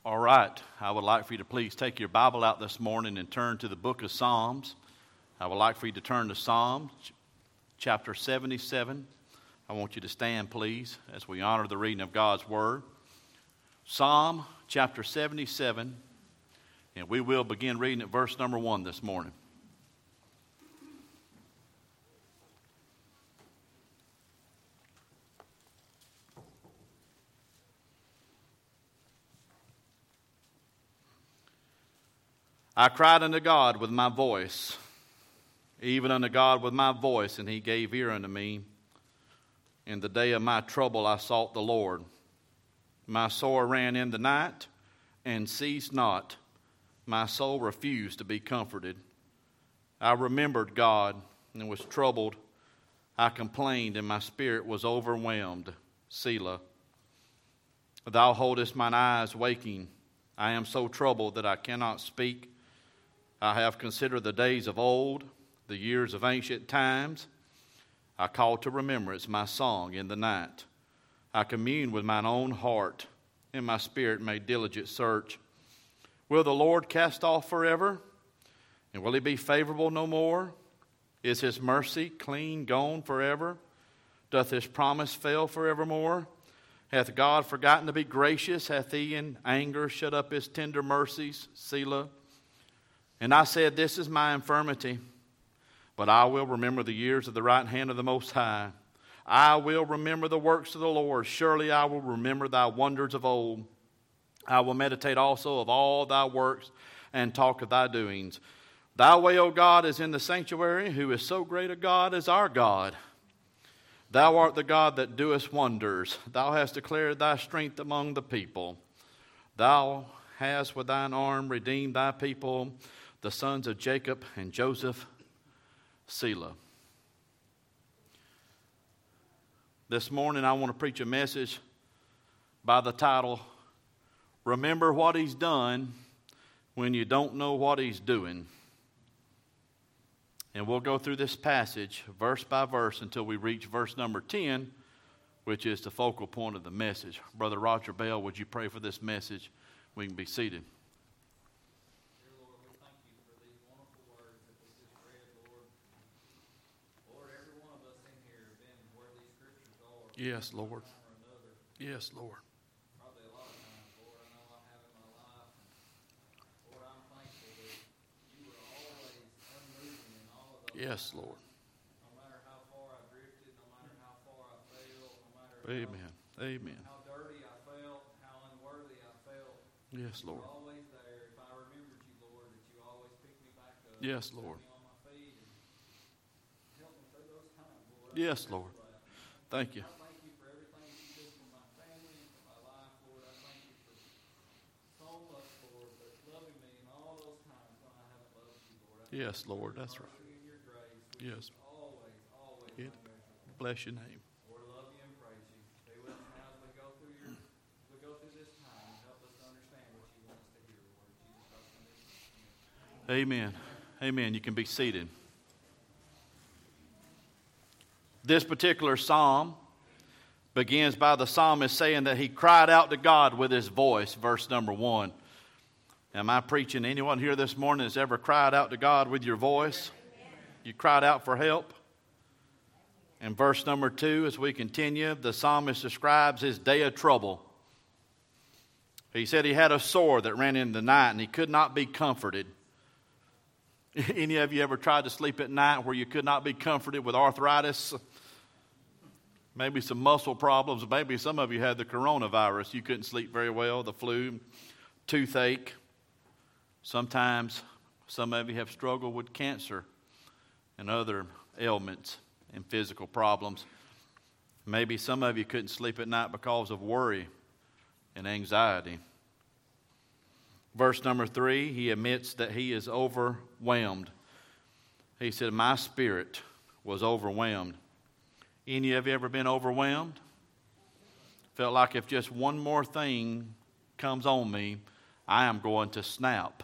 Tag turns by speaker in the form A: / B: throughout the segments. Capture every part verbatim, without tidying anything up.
A: All right, I would like for you to please take your Bible out this morning and turn to the book of Psalms. I would like for you to turn to Psalm chapter seventy-seven. I want you to stand, please, as we honor the reading of God's Word. Psalm chapter seventy-seven, and we will begin reading at verse number one this morning. I cried unto God with my voice, even unto God with my voice, and he gave ear unto me. In the day of my trouble I sought the Lord. My sore ran in the night, and ceased not. My soul refused to be comforted. I remembered God, and was troubled. I complained, and my spirit was overwhelmed. Selah. Thou holdest mine eyes waking. I am so troubled that I cannot speak. I have considered the days of old, the years of ancient times. I call to remembrance my song in the night. I commune with mine own heart, and my spirit made diligent search. Will the Lord cast off forever? And will he be favorable no more? Is his mercy clean gone forever? Doth his promise fail forevermore? Hath God forgotten to be gracious? Hath he in anger shut up his tender mercies? Selah. And I said, this is my infirmity, but I will remember the years of the right hand of the Most High. I will remember the works of the Lord. Surely I will remember thy wonders of old. I will meditate also of all thy works and talk of thy doings. Thy way, O God, is in the sanctuary. Who is so great a God as our God? Thou art the God that doest wonders. Thou hast declared thy strength among the people. Thou hast with thine arm redeemed thy people, the sons of Jacob and Joseph. Selah. This morning I want to preach a message by the title, Remember What He's Done When You Don't Know What He's Doing. And we'll go through this passage verse by verse until we reach verse number ten, which is the focal point of the message. Brother Roger Bell, would you pray for this message? We can be seated. Yes, Lord. Yes, Lord.
B: Probably a lot of times, Lord, I know I have in my life. And Lord, I'm thankful that you were always unmoving in all of those.
A: Yes,
B: times.
A: Lord.
B: No matter how far I drifted, no matter how far I failed, no matter
A: Amen.
B: how,
A: Amen.
B: how dirty I felt, how unworthy I felt.
A: Yes, Lord.
B: You were always there. If I remembered you, Lord, that you always picked me back up.
A: Yes, Lord.
B: Put me on my feet and help me through those times, Lord.
A: Yes, Lord. Thank you. Yes, Lord, that's right. Yes. It, bless your name.
B: Lord, love you and praise you. Be with us now as we go through your, we go through this time, and help us to understand what you want us to hear, Lord. Jesus Christ.
A: Amen. Amen. You can be seated. This particular psalm begins by the psalmist saying that he cried out to God with his voice, verse number one. Am I preaching? Anyone here this morning has ever cried out to God with your voice? You cried out for help? And verse number two, as we continue, the psalmist describes his day of trouble. He said he had a sore that ran in the night and he could not be comforted. Any of you ever tried to sleep at night where you could not be comforted with arthritis? Maybe some muscle problems. Maybe some of you had the coronavirus. You couldn't sleep very well, the flu, toothache. Sometimes some of you have struggled with cancer and other ailments and physical problems. Maybe some of you couldn't sleep at night because of worry and anxiety. Verse number three, he admits that he is overwhelmed. He said, my spirit was overwhelmed. Any of you ever been overwhelmed? Felt like if just one more thing comes on me, I am going to snap.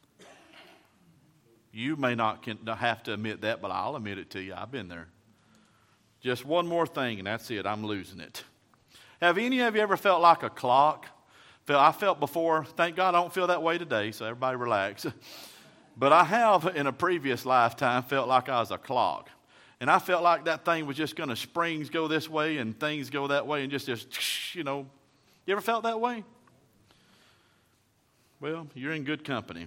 A: You may not have to admit that, but I'll admit it to you. I've been there. Just one more thing, and that's it. I'm losing it. Have any of you ever felt like a clock? I felt before, thank God I don't feel that way today, so everybody relax. But I have, in a previous lifetime, felt like I was a clock. And I felt like that thing was just going to, springs go this way and things go that way and just, just, you know. You ever felt that way? Well, you're in good company.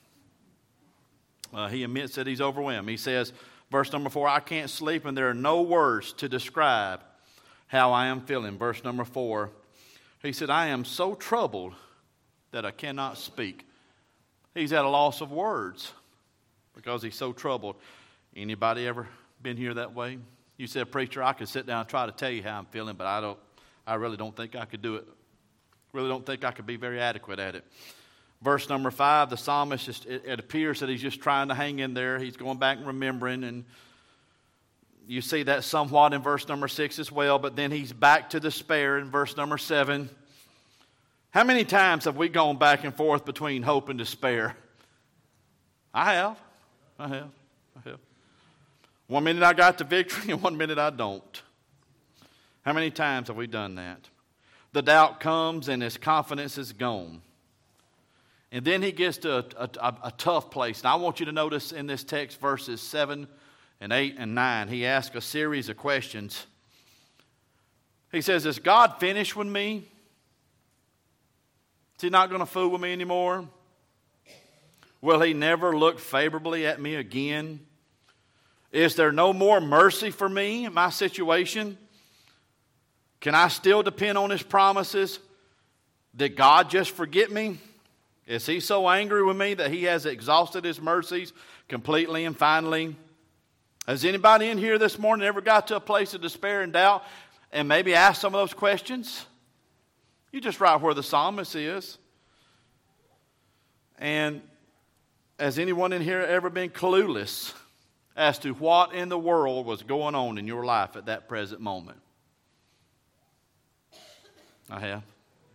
A: Uh, he admits that he's overwhelmed. He says, verse number four, I can't sleep and there are no words to describe how I am feeling. Verse number four, he said, I am so troubled that I cannot speak. He's at a loss of words because he's so troubled. Anybody ever been here that way? You said, preacher, I could sit down and try to tell you how I'm feeling, but I don't. I really don't think I could do it. Really don't think I could be very adequate at it. Verse number five, the psalmist, just, it, it appears that he's just trying to hang in there. He's going back and remembering, and you see that somewhat in verse number six as well, but then he's back to despair in verse number seven. How many times have we gone back and forth between hope and despair? I have. I have. I have. One minute I got the victory and one minute I don't. How many times have we done that? The doubt comes and his confidence is gone. And then he gets to a, a, a tough place. And I want you to notice in this text verses seven and eight and nine, he asks a series of questions. He says, is God finished with me? Is he not going to fool with me anymore? Will he never look favorably at me again? Is there no more mercy for me in my situation? Can I still depend on his promises? Did God just forget me? Is he so angry with me that he has exhausted his mercies completely and finally? Has anybody in here this morning ever got to a place of despair and doubt and maybe asked some of those questions? You just right where the psalmist is. And has anyone in here ever been clueless as to what in the world was going on in your life at that present moment? I have.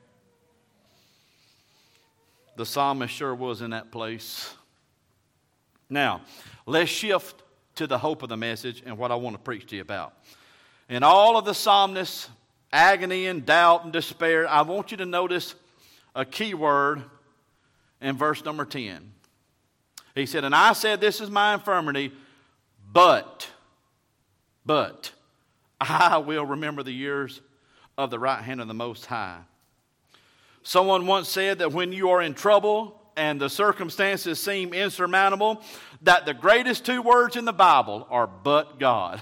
A: The psalmist sure was in that place. Now, let's shift to the hope of the message and what I want to preach to you about. In all of the psalmist's agony and doubt and despair, I want you to notice a key word in verse number ten. He said, and I said, this is my infirmity, but, but, I will remember the years of the right hand of the Most High. Someone once said that when you are in trouble and the circumstances seem insurmountable, that the greatest two words in the Bible are but God.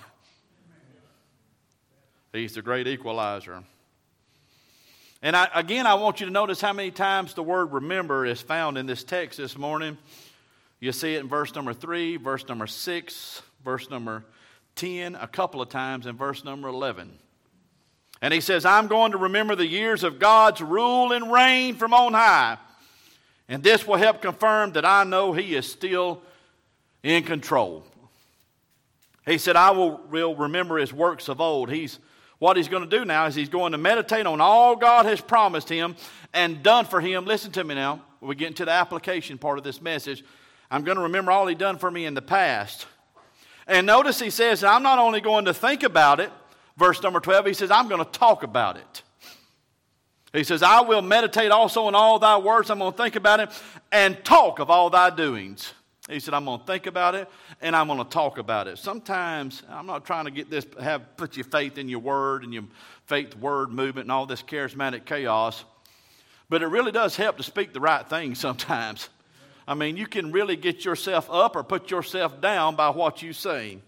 A: He's the great equalizer. And I, again, I want you to notice how many times the word remember is found in this text this morning. You see it in verse number three, verse number six, verse number ten, a couple of times in verse number eleven. And he says, I'm going to remember the years of God's rule and reign from on high. And this will help confirm that I know he is still in control. He said, I will, will remember his works of old. He's What he's going to do now is he's going to meditate on all God has promised him and done for him. Listen to me now. We get into the application part of this message. I'm going to remember all he's done for me in the past. And notice he says, I'm not only going to think about it. Verse number twelve, he says, I'm going to talk about it. He says, I will meditate also on all thy words. I'm going to think about it and talk of all thy doings. He said, I'm going to think about it and I'm going to talk about it. Sometimes, I'm not trying to get this, have put your faith in your word and your faith word movement and all this charismatic chaos. But it really does help to speak the right thing sometimes. I mean, you can really get yourself up or put yourself down by what you say.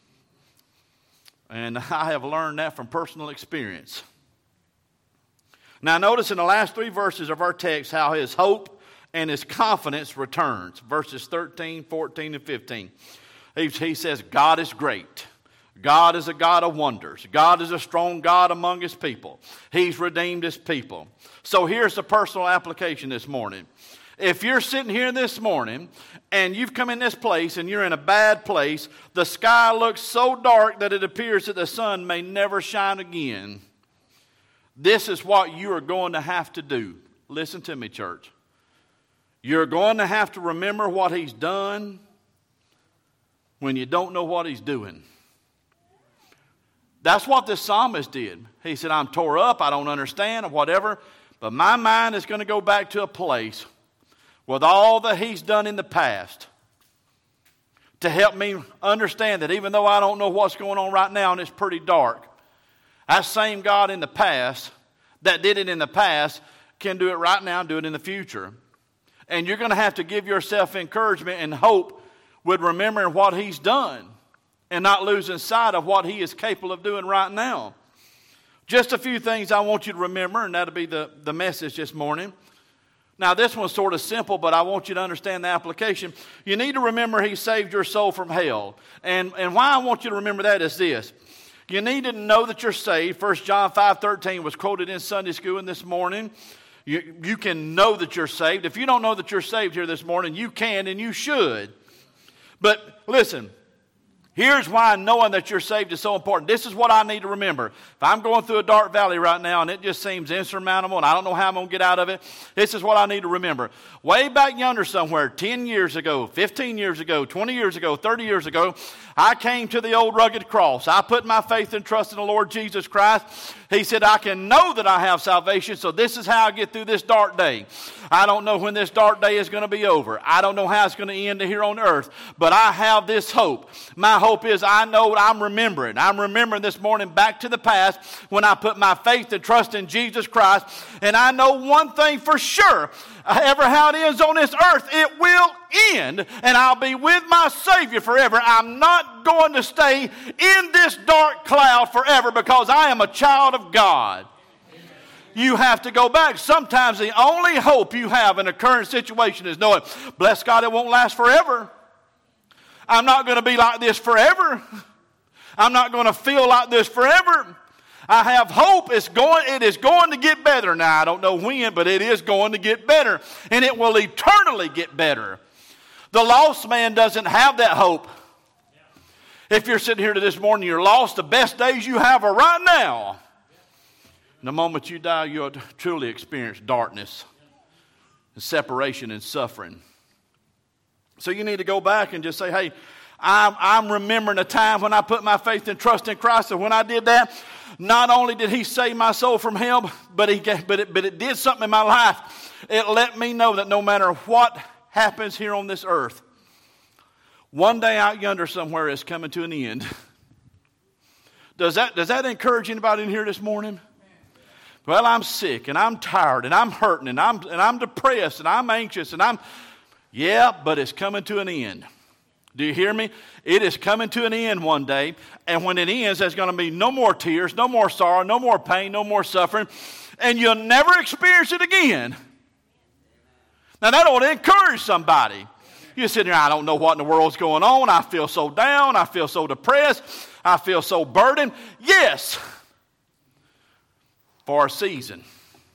A: And I have learned that from personal experience. Now notice in the last three verses of our text how his hope and his confidence returns. Verses thirteen, fourteen, and fifteen. He, he says, God is great. God is a God of wonders. God is a strong God among his people. He's redeemed his people. So here's the personal application this morning. If you're sitting here this morning and you've come in this place and you're in a bad place, the sky looks so dark that it appears that the sun may never shine again. This is what you are going to have to do. Listen to me, church. You're going to have to remember what he's done when you don't know what he's doing. That's what this psalmist did. He said, I'm tore up, I don't understand, or whatever. But my mind is going to go back to a place with all that he's done in the past to help me understand that even though I don't know what's going on right now and it's pretty dark, that same God in the past that did it in the past can do it right now and do it in the future. And you're going to have to give yourself encouragement and hope with remembering what he's done and not losing sight of what he is capable of doing right now. Just a few things I want you to remember, and that'll be the, the message this morning. Now, this one's sort of simple, but I want you to understand the application. You need to remember he saved your soul from hell. And, and why I want you to remember that is this. You need to know that you're saved. First John five thirteen was quoted in Sunday school this morning. You, you can know that you're saved. If you don't know that you're saved here this morning, you can and you should. But listen, here's why knowing that you're saved is so important. This is what I need to remember. If I'm going through a dark valley right now and it just seems insurmountable and I don't know how I'm going to get out of it, this is what I need to remember. Way back yonder somewhere, ten years ago, fifteen years ago, twenty years ago, thirty years ago, I came to the old rugged cross. I put my faith and trust in the Lord Jesus Christ. He said, I can know that I have salvation, so this is how I get through this dark day. I don't know when this dark day is going to be over. I don't know how it's going to end here on earth, but I have this hope. My hope is I know what I'm remembering. I'm remembering this morning back to the past when I put my faith and trust in Jesus Christ, and I know one thing for sure. Ever how it is on this earth, it will end, and I'll be with my Savior forever. I'm not going to stay in this dark cloud forever because I am a child of God. You have to go back. Sometimes the only hope you have in a current situation is knowing, bless God, it won't last forever. I'm not going to be like this forever. I'm not going to feel like this forever. I have hope. It's going, it is going to get better. Now, I don't know when, but it is going to get better. And it will eternally get better. The lost man doesn't have that hope. If you're sitting here this morning, you're lost, the best days you have are right now. And the moment you die, you'll truly experience darkness and separation and suffering. So you need to go back and just say, hey, I'm, I'm remembering a time when I put my faith and trust in Christ. And when I did that, not only did he save my soul from hell, but, he, but, it, but it did something in my life. It let me know that no matter what happens here on this earth, one day out yonder somewhere is coming to an end. Does that, does that encourage anybody in here this morning? Well, I'm sick and I'm tired and I'm hurting and I'm, and I'm depressed and I'm anxious and I'm, yeah, but it's coming to an end. Do you hear me? It is coming to an end one day. And when it ends, there's going to be no more tears, no more sorrow, no more pain, no more suffering. And you'll never experience it again. Now, that ought to encourage somebody. You're sitting here, I don't know what in the world's going on. I feel so down. I feel so depressed. I feel so burdened. Yes, for a season.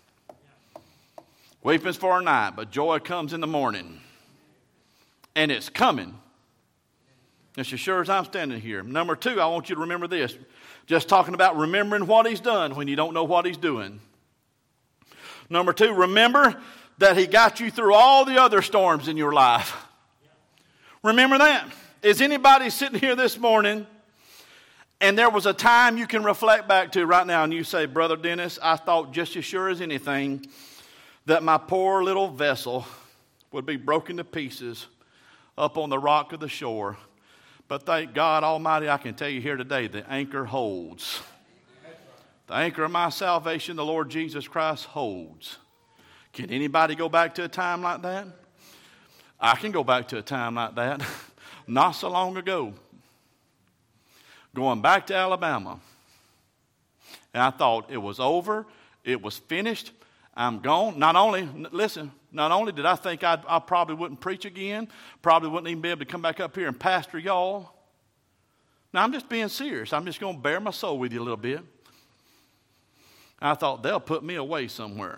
A: Weeping's for a night, but joy comes in the morning. And it's coming. Just as sure as I'm standing here. Number two, I want you to remember this. Just talking about remembering what he's done when you don't know what he's doing. Number two, remember that he got you through all the other storms in your life. Remember that. Is anybody sitting here this morning and there was a time you can reflect back to right now and you say, Brother Dennis, I thought just as sure as anything that my poor little vessel would be broken to pieces up on the rock of the shore. But thank God Almighty, I can tell you here today, the anchor holds. The anchor of my salvation, the Lord Jesus Christ, holds. Can anybody go back to a time like that? I can go back to a time like that. Not so long ago. Going back to Alabama. And I thought it was over. It was finished. I'm gone. Not only, listen, not only did I think I'd, I probably wouldn't preach again, probably wouldn't even be able to come back up here and pastor y'all. Now, I'm just being serious. I'm just going to bare my soul with you a little bit. I thought they'll put me away somewhere.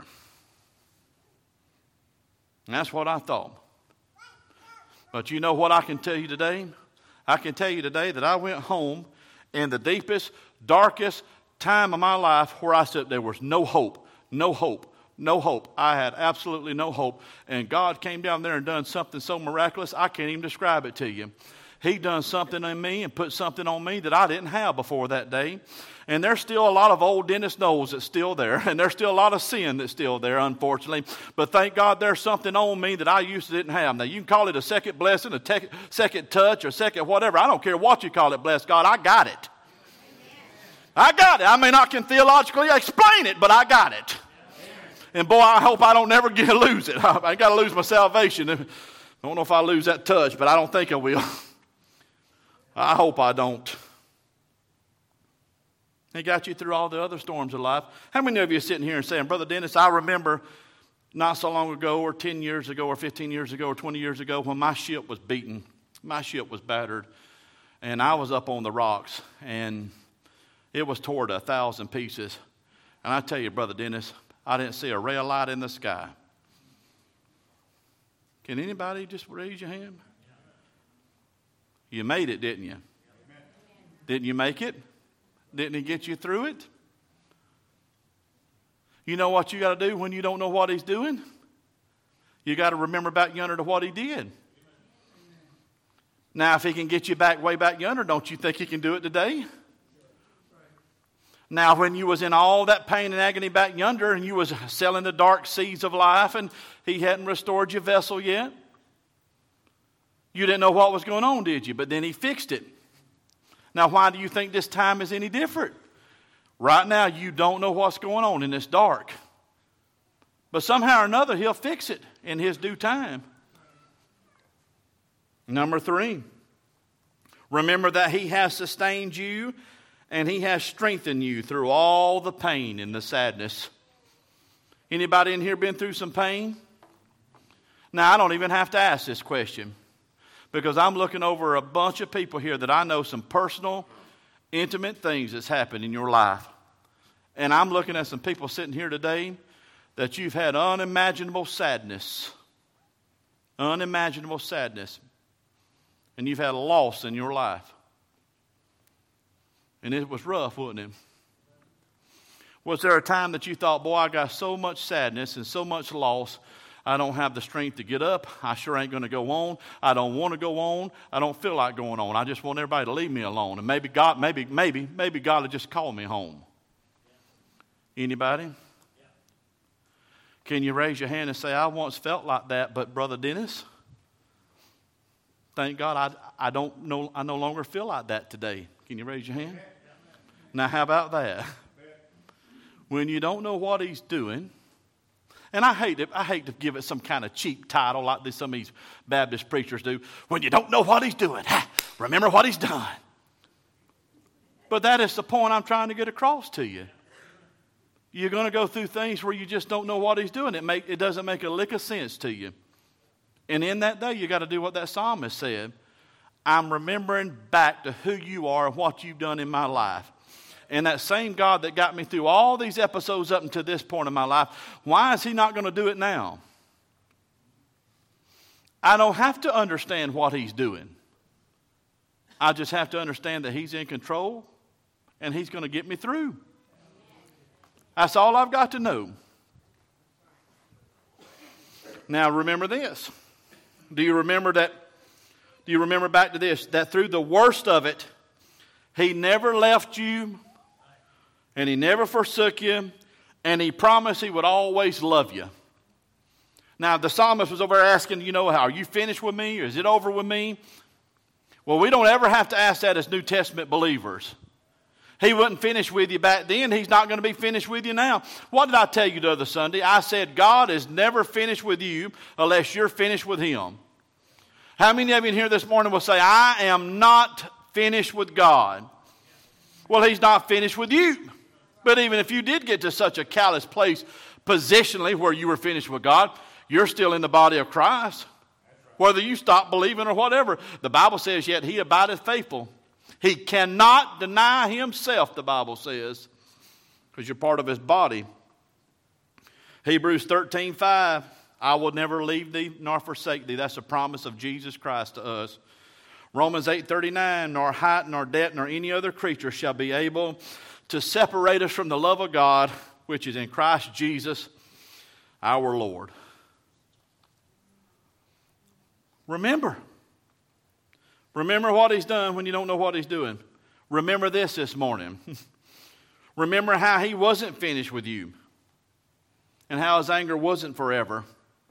A: And that's what I thought. But you know what I can tell you today? I can tell you today that I went home in the deepest, darkest time of my life where I said there was no hope, no hope. No hope. I had absolutely no hope. And God came down there and done something so miraculous, I can't even describe it to you. He done something in me and put something on me that I didn't have before that day. And there's still a lot of old Dennis Knowles that's still there. And there's still a lot of sin that's still there, unfortunately. But thank God there's something on me that I used to didn't have. Now, you can call it a second blessing, a te- second touch, or second whatever. I don't care what you call it, bless God. I got it. I got it. I may not can theologically explain it, but I got it. And boy, I hope I don't never get to lose it. I ain't got to lose my salvation. I don't know if I lose that touch, but I don't think I will. I hope I don't. He got you through all the other storms of life. How many of you are sitting here and saying, Brother Dennis, I remember not so long ago or ten years ago or fifteen years ago or twenty years ago when my ship was beaten, my ship was battered, and I was up on the rocks, and it was tore to a thousand pieces. And I tell you, Brother Dennis, I didn't see a ray of light in the sky. Can anybody just raise your hand? You made it, didn't you? Didn't you make it? Didn't he get you through it? You know what you got to do when you don't know what he's doing? You got to remember back yonder to what he did. Now, if he can get you back way back yonder, don't you think he can do it today? Now, when you was in all that pain and agony back yonder and you was sailing the dark seas of life and he hadn't restored your vessel yet, you didn't know what was going on, did you? But then he fixed it. Now, why do you think this time is any different? Right now, you don't know what's going on and it's dark. But somehow or another, he'll fix it in his due time. Number three, remember that he has sustained you and he has strengthened you through all the pain and the sadness. Anybody in here been through some pain? Now, I don't even have to ask this question, because I'm looking over a bunch of people here that I know some personal, intimate things that's happened in your life. And I'm looking at some people sitting here today that you've had unimaginable sadness. Unimaginable sadness. And you've had a loss in your life. And it was rough, wasn't it? Was there a time that you thought, boy, I got so much sadness and so much loss, I don't have the strength to get up. I sure ain't going to go on. I don't want to go on. I don't feel like going on. I just want everybody to leave me alone. And maybe God, maybe, maybe, maybe God will just call me home. Anybody? Can you raise your hand and say, I once felt like that, but Brother Dennis, thank God I, I don't know, I no longer feel like that today. Can you raise your hand? Now, how about that? When you don't know what he's doing, and I hate it, I hate to give it some kind of cheap title like this, some of these Baptist preachers do. When you don't know what he's doing, ha, remember what he's done. But that is the point I'm trying to get across to you. You're going to go through things where you just don't know what he's doing. It make it doesn't make a lick of sense to you. And in that day, you got to do what that psalmist said. I'm remembering back to who you are and what you've done in my life. And that same God that got me through all these episodes up until this point in my life, why is he not going to do it now? I don't have to understand what he's doing. I just have to understand that he's in control and he's going to get me through. That's all I've got to know. Now remember this. Do you remember that? Do you remember back to this? That through the worst of it, he never left you. And he never forsook you. And he promised he would always love you. Now, the psalmist was over there asking, you know, are you finished with me? Or is it over with me? Well, we don't ever have to ask that as New Testament believers. He wasn't finished with you back then. He's not going to be finished with you now. What did I tell you the other Sunday? I said God is never finished with you unless you're finished with him. How many of you in here this morning will say, I am not finished with God? Well, he's not finished with you. But even if you did get to such a callous place positionally where you were finished with God, you're still in the body of Christ. Whether you stop believing or whatever. The Bible says, yet he abideth faithful. He cannot deny himself, the Bible says, because you're part of his body. Hebrews thirteen five, I will never leave thee nor forsake thee. That's a promise of Jesus Christ to us. Romans eight thirty-nine, nor height, nor depth, nor any other creature shall be able to separate us from the love of God, which is in Christ Jesus, our Lord. Remember, Remember what he's done when you don't know what he's doing. Remember this this morning. Remember how he wasn't finished with you and how his anger wasn't forever.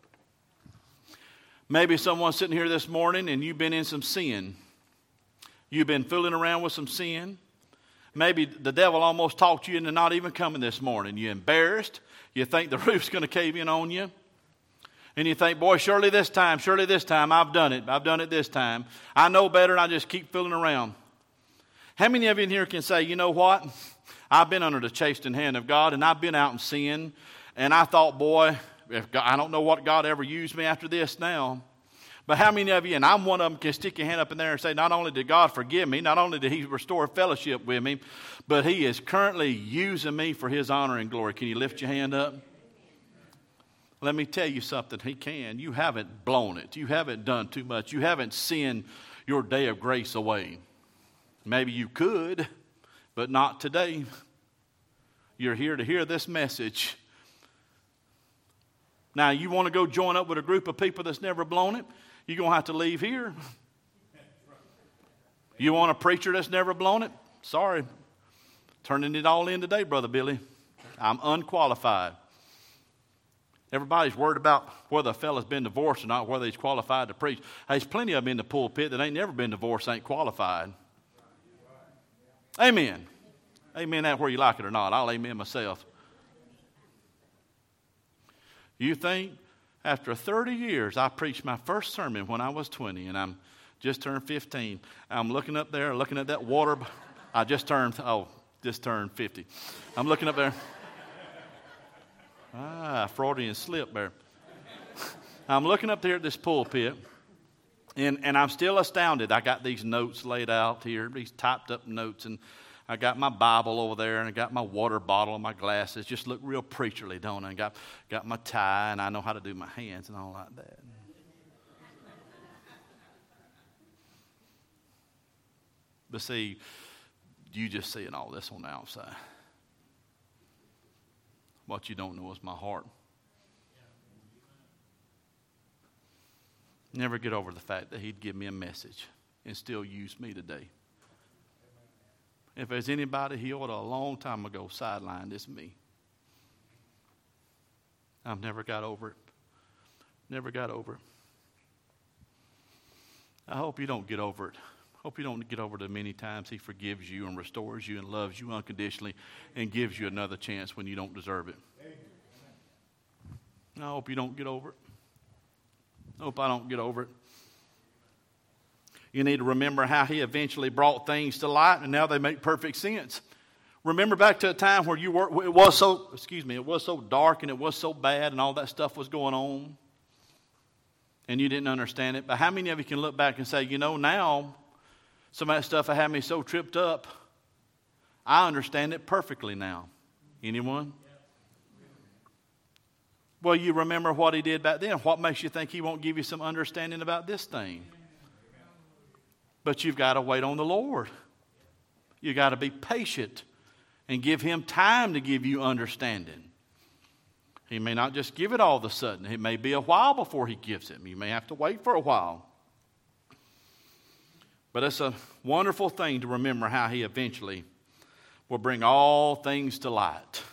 A: Maybe someone's sitting here this morning and you've been in some sin. You've been fooling around with some sin. Maybe the devil almost talked you into not even coming this morning. You're embarrassed. You think the roof's going to cave in on you. And you think, boy, surely this time, surely this time, I've done it. I've done it this time. I know better and I just keep fooling around. How many of you in here can say, you know what? I've been under the chastening hand of God and I've been out in sin. And I thought, boy, if God, I don't know what God ever used me after this now. But how many of you, and I'm one of them, can stick your hand up in there and say, not only did God forgive me, not only did he restore fellowship with me, but he is currently using me for his honor and glory. Can you lift your hand up? Let me tell you something. He can. You haven't blown it. You haven't done too much. You haven't sinned your day of grace away. Maybe you could, but not today. You're here to hear this message. Now, you want to go join up with a group of people that's never blown it? You're going to have to leave here. You want a preacher that's never blown it? Sorry. Turning it all in today, Brother Billy. I'm unqualified. Everybody's worried about whether a fella's been divorced or not, whether he's qualified to preach. Hey, there's plenty of them in the pulpit that ain't never been divorced, ain't qualified. Amen. Amen that where you like it or not. I'll amen myself. You think after thirty years, I preached my first sermon when I was twenty, and I'm just turned fifteen. I'm looking up there, looking at that water. I just turned, oh, just turned fifty. I'm looking up there. Ah, Freudian slip there. I'm looking up there at this pulpit, and, and I'm still astounded. I got these notes laid out here, these typed up notes, and I got my Bible over there, and I got my water bottle and my glasses. Just look real preacherly, don't I? I got, got my tie, and I know how to do my hands and all like that. But see, you just seeing all this on the outside. What you don't know is my heart. Never get over the fact that he'd give me a message and still use me today. If there's anybody he ought to a long time ago sidelined, it's me. I've never got over it. Never got over it. I hope you don't get over it. Hope you don't get over the many times he forgives you and restores you and loves you unconditionally and gives you another chance when you don't deserve it. I hope you don't get over it. I hope I don't get over it. You need to remember how he eventually brought things to light, and now they make perfect sense. Remember back to a time where you were, it was so, excuse me, it was so dark and it was so bad and all that stuff was going on, and you didn't understand it. But how many of you can look back and say, you know, now some of that stuff that had me so tripped up, I understand it perfectly now. Anyone? Well, you remember what he did back then. What makes you think he won't give you some understanding about this thing? But you've got to wait on the Lord. You've got to be patient and give him time to give you understanding. He may not just give it all of a sudden. It may be a while before he gives it. You may have to wait for a while. But it's a wonderful thing to remember how he eventually will bring all things to light.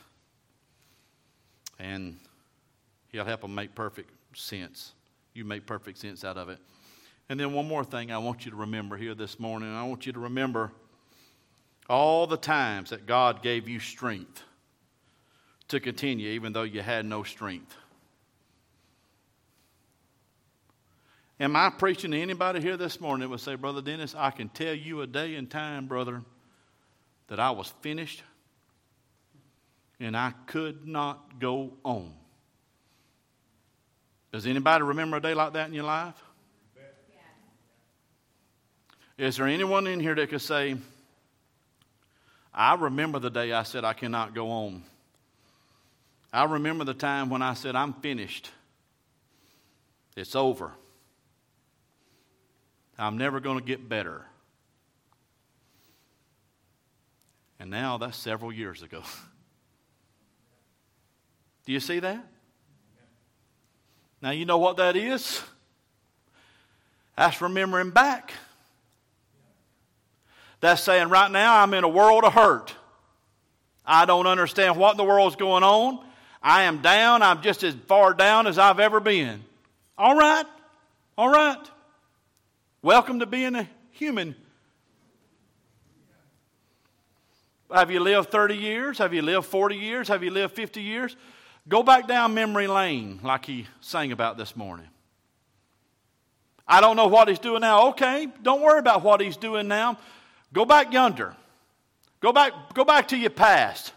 A: And he'll help them make perfect sense. You make perfect sense out of it. And then one more thing I want you to remember here this morning. I want you to remember all the times that God gave you strength to continue even though you had no strength. Am I preaching to anybody here this morning that would say, Brother Dennis, I can tell you a day and time, brother, that I was finished and I could not go on? Does anybody remember a day like that in your life? Is there anyone in here that could say, I remember the day I said I cannot go on. I remember the time when I said I'm finished. It's over. I'm never going to get better. And now that's several years ago. Do you see that? Now you know what that is? That's remembering back That's saying right now I'm in a world of hurt. I don't understand what in the world is going on. I am down. I'm just as far down as I've ever been. All right. All right. Welcome to being a human. Have you lived thirty years? Have you lived forty years? Have you lived fifty years? Go back down memory lane like he sang about this morning. I don't know what he's doing now. Okay, don't worry about what he's doing now. Go back yonder. Go back, go back to your past.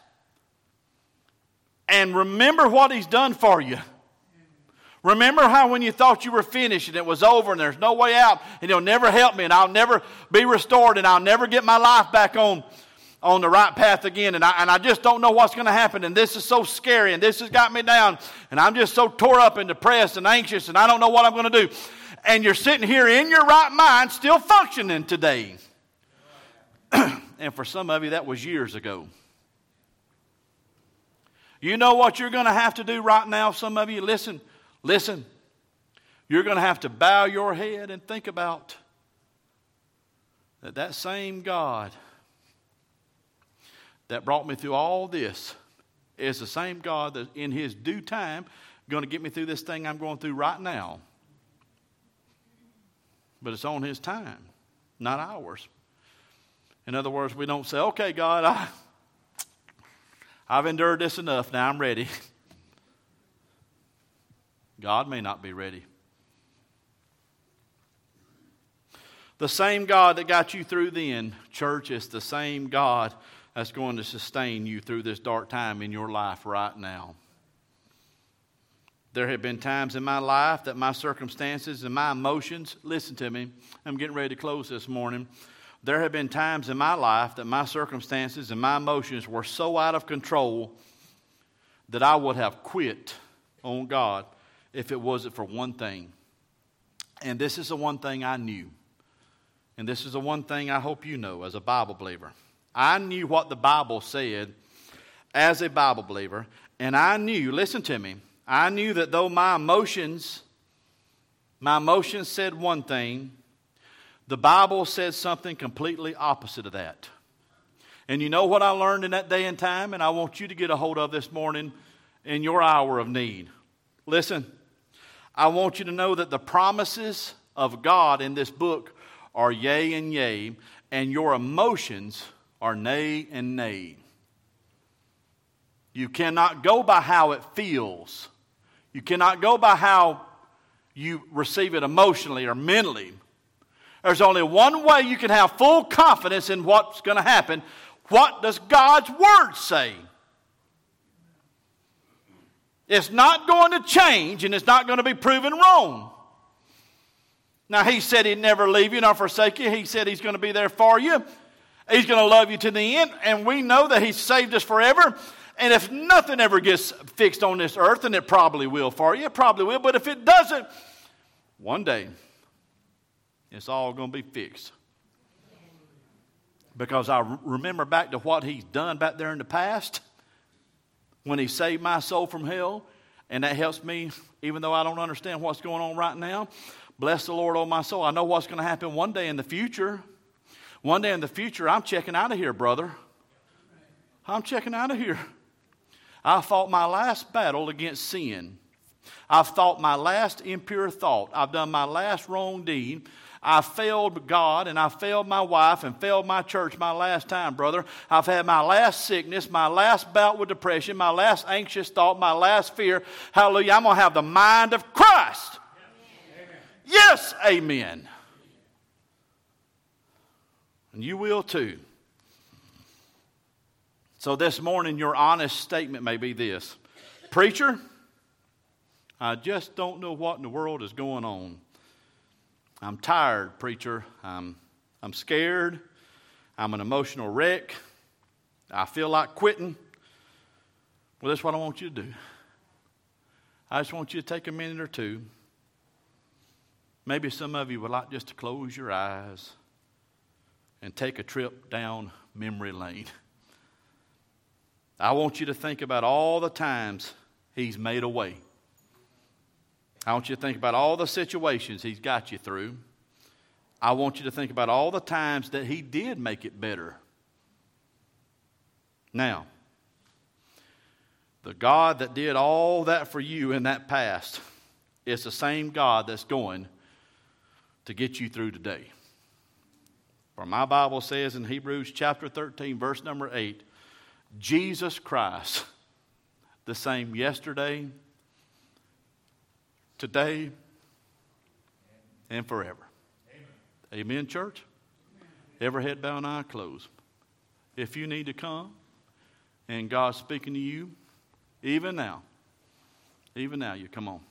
A: And remember what he's done for you. Remember how when you thought you were finished and it was over and there's no way out and he'll never help me and I'll never be restored and I'll never get my life back on, on the right path again, and I, and I just don't know what's going to happen, and this is so scary and this has got me down and I'm just so tore up and depressed and anxious and I don't know what I'm going to do. And you're sitting here in your right mind still functioning today. And for some of you that was years ago. You know what you're going to have to do right now, some of you? Listen, listen. You're going to have to bow your head and think about that that same God that brought me through all this is the same God that in his due time going to get me through this thing I'm going through right now. But it's on his time, not ours. In other words, we don't say, okay, God, I, I've endured this enough. Now I'm ready. God may not be ready. The same God that got you through then, church, is the same God that's going to sustain you through this dark time in your life right now. There have been times in my life that my circumstances and my emotions, listen to me, I'm getting ready to close this morning. There have been times in my life that my circumstances and my emotions were so out of control that I would have quit on God if it wasn't for one thing. And this is the one thing I knew. And this is the one thing I hope you know as a Bible believer. I knew what the Bible said as a Bible believer. And I knew, listen to me, I knew that though my emotions, my emotions said one thing, the Bible says something completely opposite of that. And you know what I learned in that day and time, and I want you to get a hold of this morning in your hour of need. Listen, I want you to know that the promises of God in this book are yea and yea, and your emotions are nay and nay. You cannot go by how it feels. You cannot go by how you receive it emotionally or mentally. There's only one way you can have full confidence in what's going to happen. What does God's Word say? It's not going to change and it's not going to be proven wrong. Now, he said he'd never leave you nor forsake you. He said he's going to be there for you. He's going to love you to the end. And we know that he's saved us forever. And if nothing ever gets fixed on this earth, and it probably will for you, it probably will. But if it doesn't, one day, it's all going to be fixed. Because I remember back to what he's done back there in the past when he saved my soul from hell. And that helps me, even though I don't understand what's going on right now. Bless the Lord, oh my soul. I know what's going to happen one day in the future. One day in the future, I'm checking out of here, brother. I'm checking out of here. I fought my last battle against sin. I've fought my last impure thought. I've done my last wrong deed. I failed God and I failed my wife and failed my church my last time, brother. I've had my last sickness, my last bout with depression, my last anxious thought, my last fear. Hallelujah. I'm going to have the mind of Christ. Amen. Yes, amen. And you will too. So this morning, your honest statement may be this. Preacher, I just don't know what in the world is going on. I'm tired, preacher. I'm, I'm scared. I'm an emotional wreck. I feel like quitting. Well, that's what I want you to do. I just want you to take a minute or two. Maybe some of you would like just to close your eyes and take a trip down memory lane. I want you to think about all the times he's made a way. I want you to think about all the situations he's got you through. I want you to think about all the times that he did make it better. Now, the God that did all that for you in that past is the same God that's going to get you through today. For my Bible says in Hebrews chapter thirteen, verse number eight, Jesus Christ, the same yesterday, today, and forever. Amen, Amen church? Every head bowed and eye closed. If you need to come and God's speaking to you, even now, even now, you come on.